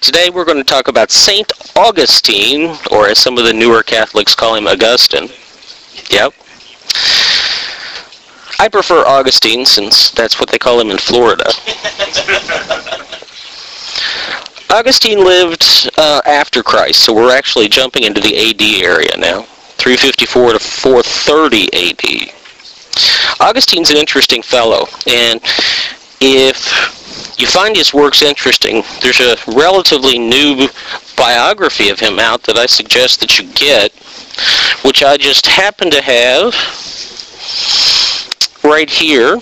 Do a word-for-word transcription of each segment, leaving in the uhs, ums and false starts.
Today we're going to talk about Saint Augustine, or as some of the newer Catholics call him, Augustine. Yep. I prefer Augustine since that's what they call him in Florida. Augustine lived uh, after Christ, so we're actually jumping into the A D area now, three fifty-four to four thirty A D. Augustine's an interesting fellow, and if you find his works interesting, there's a relatively new biography of him out that I suggest that you get, which I just happen to have right here.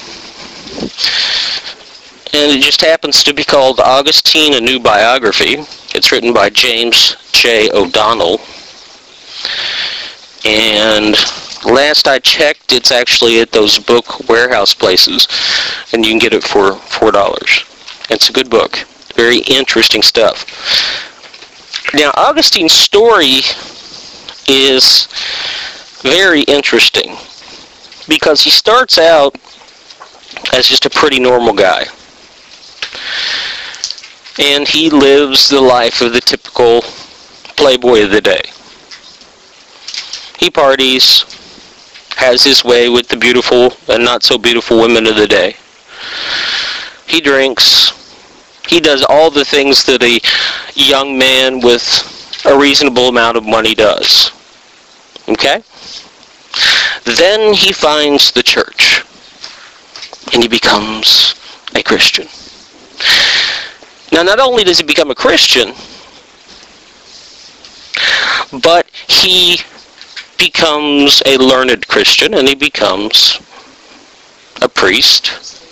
And it just happens to be called Augustine, A New Biography. It's written by James J. O'Donnell. And last I checked, it's actually at those book warehouse places, and you can get it for four dollars. It's a good book. Very interesting stuff. Now, Augustine's story is very interesting because he starts out as just a pretty normal guy. And he lives the life of the typical playboy of the day. He parties, has his way with the beautiful and not so beautiful women of the day. He drinks. He does all the things that a young man with a reasonable amount of money does. Okay? Then he finds the church, and he becomes a Christian. Now, not only does he become a Christian, but he becomes a learned Christian, and he becomes a priest,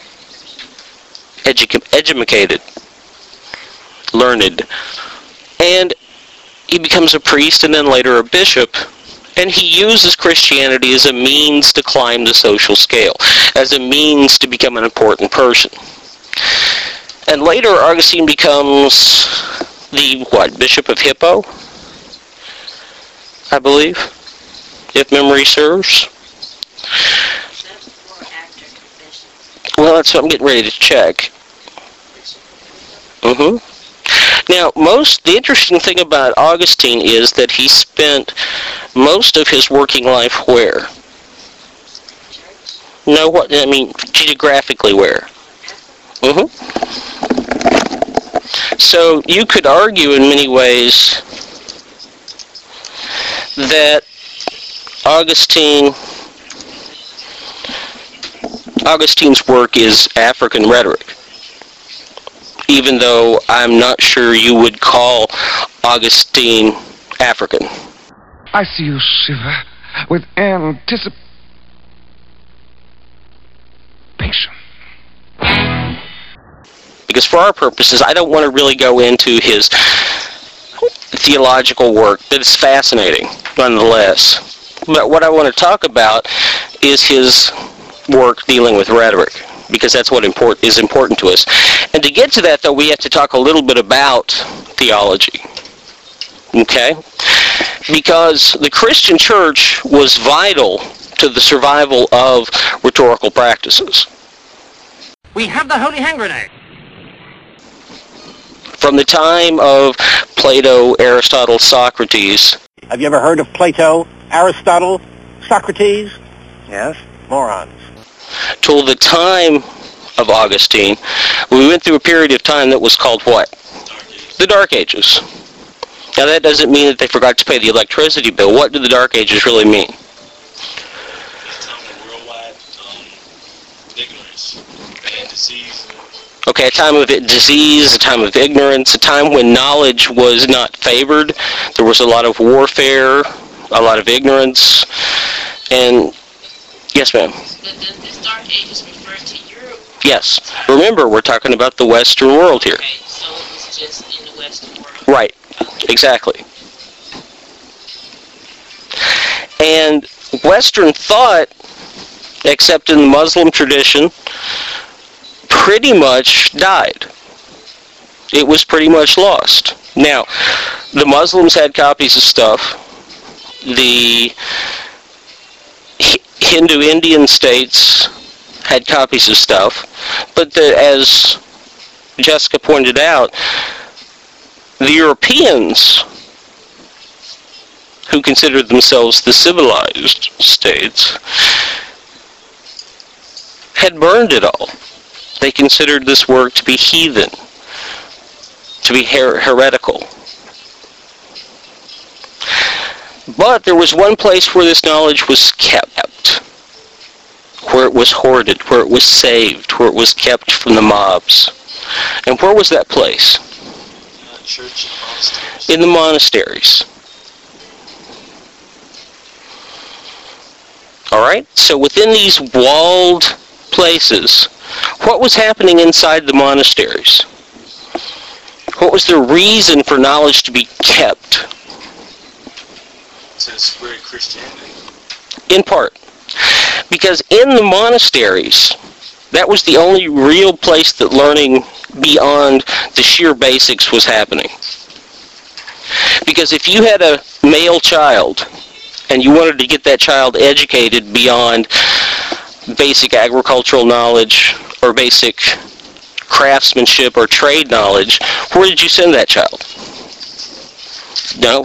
edu- educated, learned, and he becomes a priest and then later a bishop, and he uses Christianity as a means to climb the social scale, as a means to become an important person. And later Augustine becomes the, what, Bishop of Hippo, I believe, if memory serves. Well, that's what I'm getting ready to check. Mm-hmm. Now, most the interesting thing about Augustine is that he spent most of his working life where? No, what I mean geographically where? Mm-hmm. So you could argue in many ways that Augustine Augustine's work is African rhetoric, even though I'm not sure you would call Augustine African. I see you shiver with anticipation. Because for our purposes, I don't want to really go into his theological work, but it's fascinating nonetheless. But what I want to talk about is his work dealing with rhetoric, because that's what import, is important to us. And to get to that, though, we have to talk a little bit about theology. Okay? Because the Christian church was vital to the survival of rhetorical practices. We have the holy hand grenade. From the time of Plato, Aristotle, Socrates. Have you ever heard of Plato, Aristotle, Socrates? Yes, morons. Till the time of Augustine, we went through a period of time that was called what? The Dark Ages. Now that doesn't mean that they forgot to pay the electricity bill. What do the Dark Ages really mean? Okay, a time of disease, a time of ignorance, a time when knowledge was not favored. There was a lot of warfare, a lot of ignorance, and yes, ma'am. Does this Dark Ages refer to Europe? Yes. Remember, we're talking about the Western world here. Okay, so it was just in the Western world. Right. Exactly. And Western thought, except in the Muslim tradition, pretty much died. It was pretty much lost. Now, the Muslims had copies of stuff. The Hindu Indian states had copies of stuff. But the, as Jessica pointed out, the Europeans, who considered themselves the civilized states, had burned it all. They considered this work to be heathen, to be her- heretical. But there was one place where this knowledge was kept, where it was hoarded, where it was saved, where it was kept from the mobs. And where was that place? Uh, church and monasteries. In the monasteries. Alright, so within these walled places, what was happening inside the monasteries? What was the reason for knowledge to be kept? To spread Christianity. In part. Because in the monasteries, that was the only real place that learning beyond the sheer basics was happening. Because if you had a male child, and you wanted to get that child educated beyond basic agricultural knowledge or basic craftsmanship or trade knowledge, where did you send that child? No.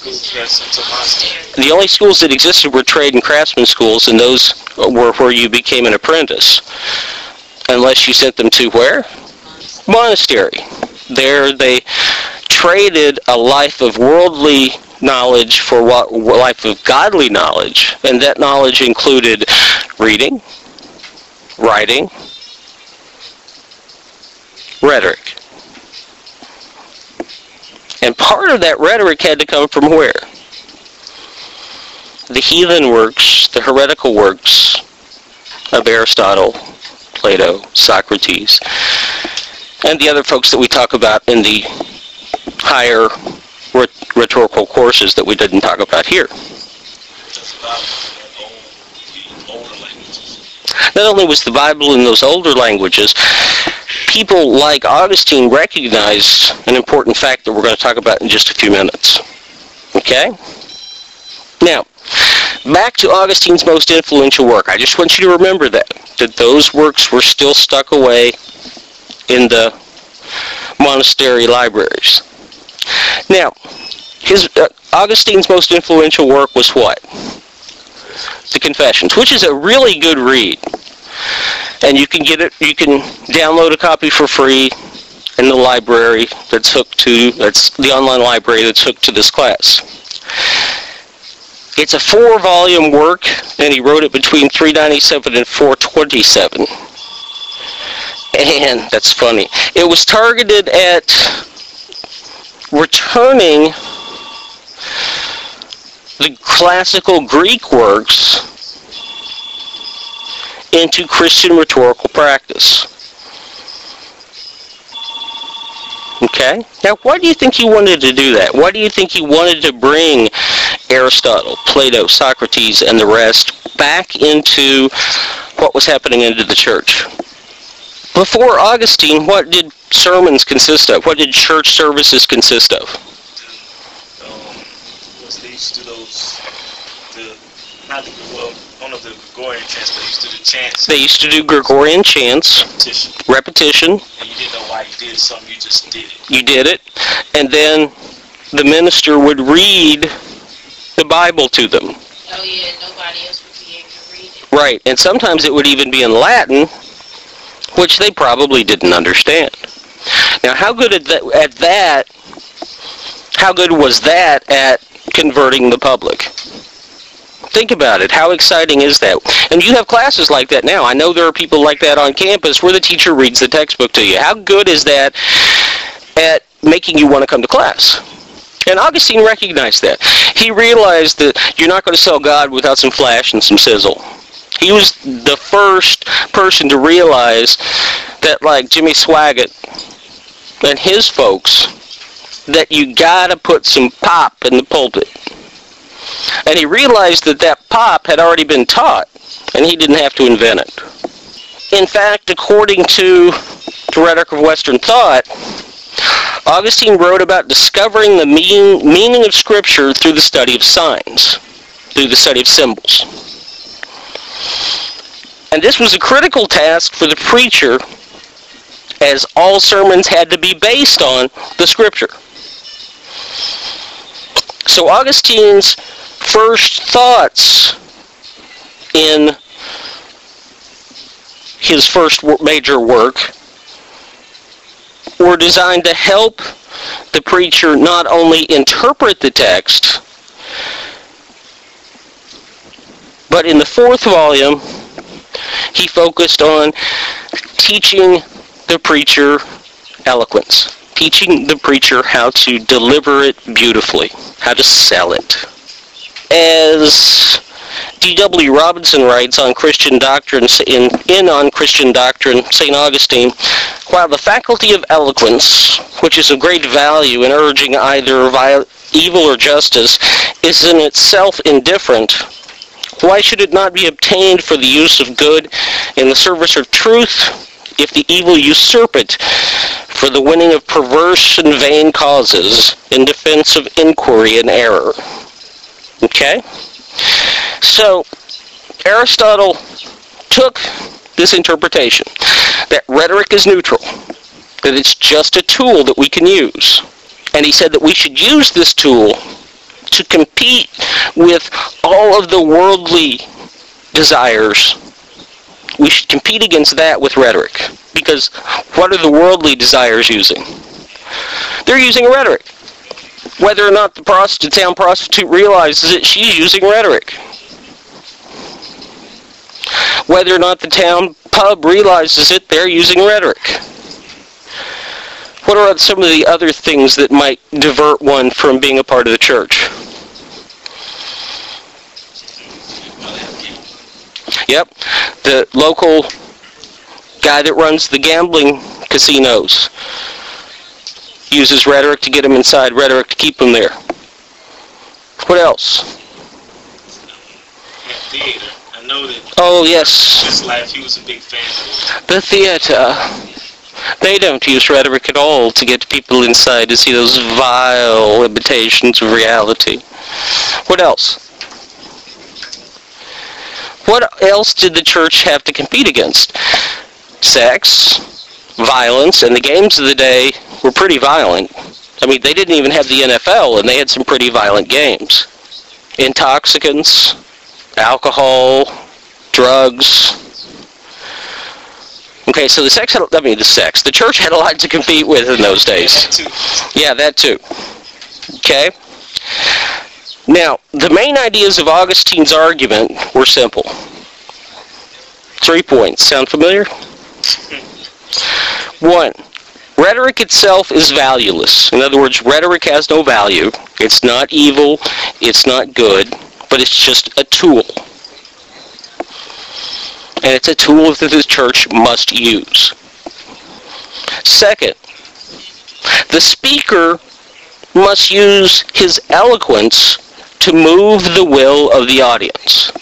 The only schools that existed were trade and craftsman schools, and those were where you became an apprentice. Unless you sent them to where? Monastery. There they traded a life of worldly knowledge for what life of godly knowledge, and that knowledge included reading, writing, rhetoric. And part of that rhetoric had to come from where? The heathen works, the heretical works of Aristotle, Plato, Socrates, and the other folks that we talk about in the higher rhetorical courses that we didn't talk about here. Not only was the Bible in those older languages, people like Augustine recognized an important fact that we're going to talk about in just a few minutes. Okay? Now, back to Augustine's most influential work. I just want you to remember that, that those works were still stuck away in the monastery libraries. Now, his uh, Augustine's most influential work was what? The Confessions, which is a really good read. And you can get it, you can download a copy for free in the library that's hooked to, that's the online library that's hooked to this class. It's a four-volume work, and he wrote it between three ninety-seven and four twenty-seven. And that's funny. It was targeted at returning the classical Greek works into Christian rhetorical practice. Okay? Now, why do you think he wanted to do that? Why do you think he wanted to bring Aristotle, Plato, Socrates, and the rest back into what was happening into the church? Before Augustine, what did sermons consist of? What did church services consist of? Um, was they used to those, the, not the, well, one of the Gregorian chants, they used to do chants. They used to do Gregorian chants. Repetition. Repetition. And you didn't know why you did something, you just did it. You did it. And then the minister would read the Bible to them. Oh yeah, nobody else would be able to read it. Right, and sometimes it would even be in Latin, which they probably didn't understand. Now, how good at that, at that, how good was that at converting the public? Think about it. How exciting is that? And you have classes like that now. I know there are people like that on campus where the teacher reads the textbook to you. How good is that at making you want to come to class? And Augustine recognized that. He realized that you're not going to sell God without some flash and some sizzle. He was the first person to realize that, like Jimmy Swaggart and his folks, that you gotta put some pop in the pulpit. And he realized that that pop had already been taught, and he didn't have to invent it. In fact, according to the Rhetoric of Western Thought, Augustine wrote about discovering the meaning, meaning of Scripture through the study of signs, through the study of symbols. And this was a critical task for the preacher, as all sermons had to be based on the Scripture. So Augustine's first thoughts in his first major work were designed to help the preacher not only interpret the text, but in the fourth volume, he focused on teaching the preacher eloquence, teaching the preacher how to deliver it beautifully, how to sell it. As D W Robinson writes on Christian doctrine, in, in On Christian Doctrine, Saint Augustine, while the faculty of eloquence, which is of great value in urging either viol- evil or justice, is in itself indifferent, why should it not be obtained for the use of good in the service of truth, if the evil usurp it for the winning of perverse and vain causes in defense of inquiry and error? Okay? So, Aristotle took this interpretation that rhetoric is neutral, that it's just a tool that we can use. And he said that we should use this tool to compete with all of the worldly desires. We should compete against that with rhetoric. Because what are the worldly desires using? They're using rhetoric. Whether or not the prostitute, town prostitute realizes it, she's using rhetoric. Whether or not the town pub realizes it, they're using rhetoric. What are some of the other things that might divert one from being a part of the church? Yep, the local guy that runs the gambling casinos uses rhetoric to get them inside, rhetoric to keep them there. What else? Yeah, theater. I know that. Oh, yes. His life, he was a big fan of it. The theater. They don't use rhetoric at all to get people inside to see those vile imitations of reality. What else? What else did the church have to compete against? Sex, violence, and the games of the day were pretty violent. I mean, they didn't even have the N F L, and they had some pretty violent games. Intoxicants, alcohol, drugs. Okay, so the sex, had, I mean the sex, the church had a lot to compete with in those days. Yeah, that too. Okay? Now, the main ideas of Augustine's argument were simple. Three points. Sound familiar? One, rhetoric itself is valueless. In other words, rhetoric has no value. It's not evil. It's not good. But it's just a tool. And it's a tool that the church must use. Second, the speaker must use his eloquence to move the will of the audience.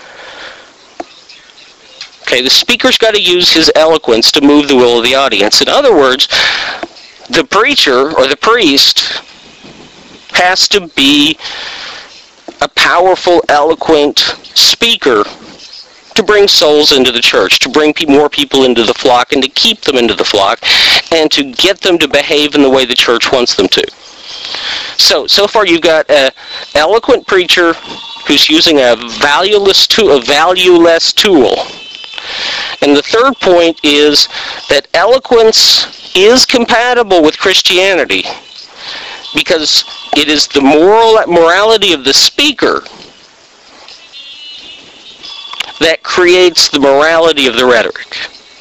Okay, the speaker's got to use his eloquence to move the will of the audience. In other words, the preacher or the priest has to be a powerful, eloquent speaker to bring souls into the church, to bring more people into the flock, and to keep them into the flock, and to get them to behave in the way the church wants them to. So, so far you've got an eloquent preacher who's using a valueless tool, a valueless tool. And the third point is that eloquence is compatible with Christianity because it is the moral morality of the speaker that creates the morality of the rhetoric.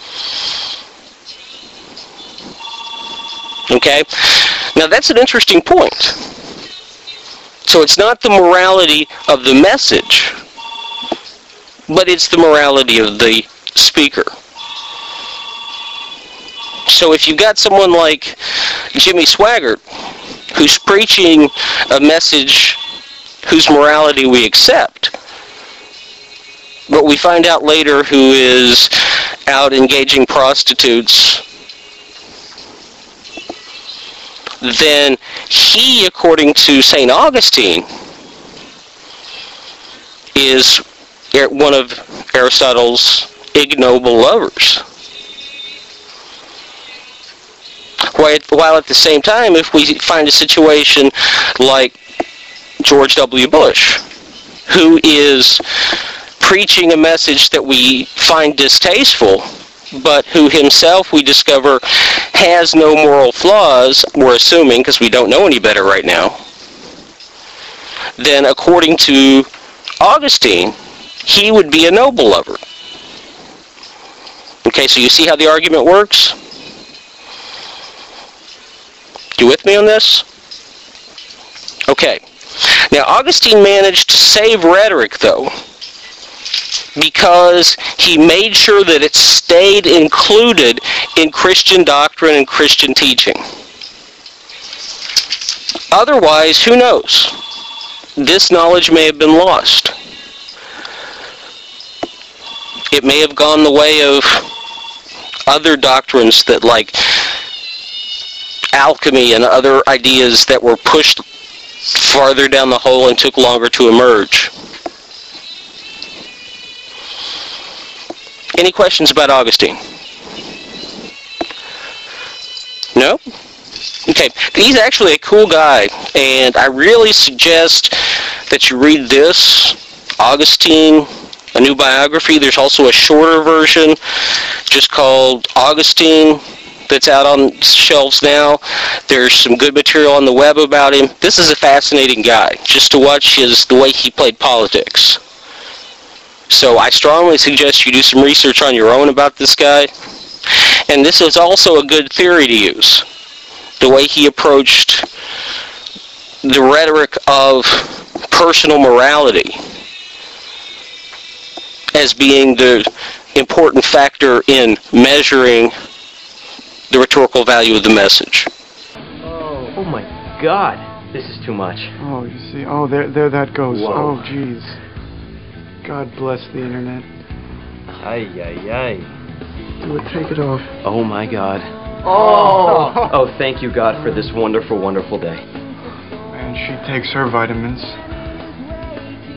Okay? Now that's an interesting point. So it's not the morality of the message, but it's the morality of the speaker. So if you've got someone like Jimmy Swaggart, who's preaching a message whose morality we accept, but we find out later who is out engaging prostitutes, then he, according to Saint Augustine, is one of Aristotle's ignoble lovers. While at the same time, if we find a situation like George W. Bush, who is preaching a message that we find distasteful, but who himself, we discover, has no moral flaws, we're assuming, because we don't know any better right now, then according to Augustine, he would be a noble lover. Okay, so you see how the argument works? You with me on this? Okay. Now, Augustine managed to save rhetoric, though, because he made sure that it stayed included in Christian doctrine and Christian teaching. Otherwise, who knows? This knowledge may have been lost. It may have gone the way of other doctrines that, like alchemy and other ideas that were pushed farther down the hole and took longer to emerge. Any questions about Augustine? No? Okay, he's actually a cool guy, and I really suggest that you read this, Augustine, A New Biography. There's also a shorter version just called Augustine that's out on shelves now. There's some good material on the web about him. This is a fascinating guy, just to watch his the way he played politics. So I strongly suggest you do some research on your own about this guy. And this is also a good theory to use, the way he approached the rhetoric of personal morality as being the important factor in measuring the rhetorical value of the message. Oh, oh my God, this is too much. Oh, you see, oh, there, there that goes. Whoa. Oh, jeez. God bless the internet. Ay, ay, ay. Do it, take it off. Oh my God. Oh! Oh, thank you, God, for this wonderful, wonderful day. And she takes her vitamins.